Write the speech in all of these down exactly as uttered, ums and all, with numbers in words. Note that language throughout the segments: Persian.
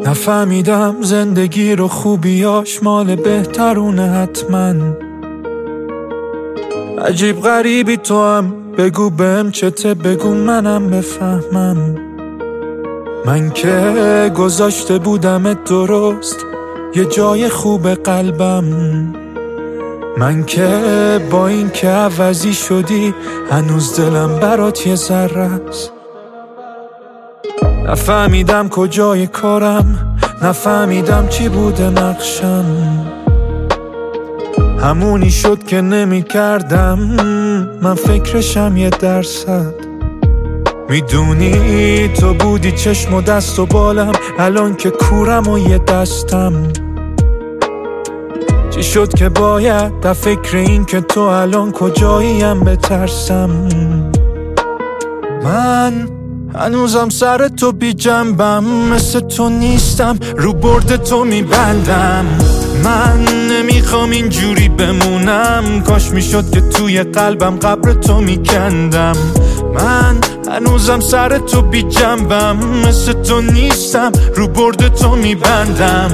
نفهمیدم زندگی رو خوبیاش مال بهترونه حتما. عجیب غریبی تو هم، بگو بهم چته، بگو منم بفهمم. من که گذاشته بودمت درست یه جای خوب قلبم، من که با این که عوضی شدی هنوز دلم برات یه ذره است. نفهمیدم کجای کارم، نفهمیدم چی بوده نقشم، همونی شد که نمی کردم من فکرشم یه درصد. میدونی تو بودی چشم و دست و بالم، الان که کورم و یه دستم. چی شد که باید در فکر این که تو الان کجاییم بترسم. من هنوزم سر تو بی جنبم، مثل تو نیستم رو برد تو میبندم. من نمیخوام اینجوری بمونم، کاش میشد که توی قلبم قبر تو میکندم. من هنوزم سر تو بی جنبم، مثل تو نیستم رو برد تو میبندم.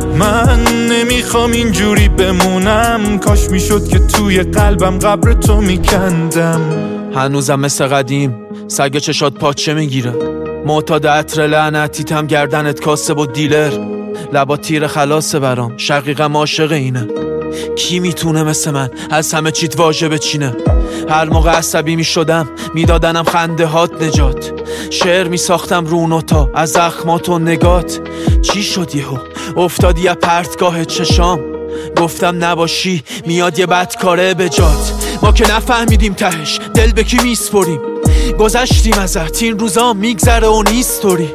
من نمیخوام اینجوری بمونم، کاش میشد که توی قلبم قبر تو میکندم. هنوزم مثل قدیم سگ چشات پاچه میگیره، معتاد عطر لعنتیتم گردنت کاسب و دیلر. لبا تیر خلاصه برام، شقیقم عاشق اینه. کی میتونه مثل من از همه چیت واژه بچینه؟ هر موقع عصبی میشدم میدادنم خنده هات نجات، شعر میساختم رو نوتا از زخمات و نگات. چی شد یهو افتادی از پرتگاه چشام، گفتم نباشی میاد یه بدکاره به جات. ما که نفهمیدیم تهش دل به کی میسپریم، گذشتیم ازت این روزا میگذره و نیستوری.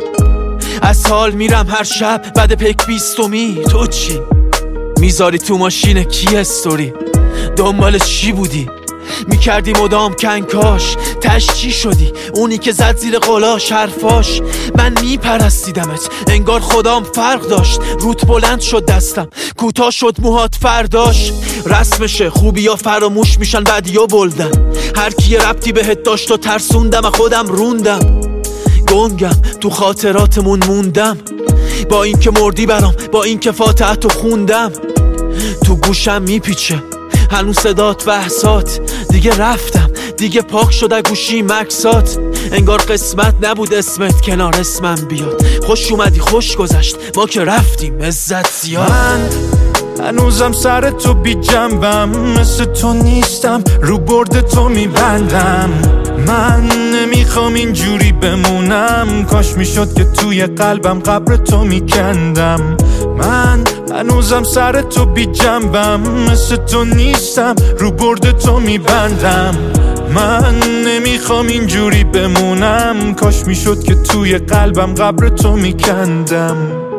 از حال میرم هر شب بعد پک بیستمی، تو چی؟ میذاری تو ماشین کی استوری؟ دنبال چی بودی؟ میکردی مدام کنکاش، تش چی شدی؟ اونی که زد زیر قلاش حرفاش. من میپرستیدمت انگار خدام فرق داشت، روت بلند شد دستم کوتاه شد موهات فرداش. رسمشه خوبی یا فراموش میشن بعدی یا بلدن، هر کی ربطی بهت داشت و ترسوندم خودم روندم. گنگم تو خاطراتمون موندم، با این که مردی برام، با این که فاتحتو خوندم. تو گوشم میپیچه هنوز صدات بحثات، دیگه رفتم دیگه پاک شده گوشی مکسات. انگار قسمت نبود اسمت کنار اسمم بیاد، خوش اومدی خوش گذشت ما که رفتیم عزت زیاد. من هنوزم سر تو بی جنبم، مثل تو نیستم رو برد تو میبندم. من نمیخوام اینجوری بمونم، کاش میشد که توی قلبم قبر تو میکندم. من هنوزم سر تو بی جنبم، مثل تو نیستم رو برد تو میبندم. من نمیخوام اینجوری بمونم، کاش میشد که توی قلبم قبر تو میکندم.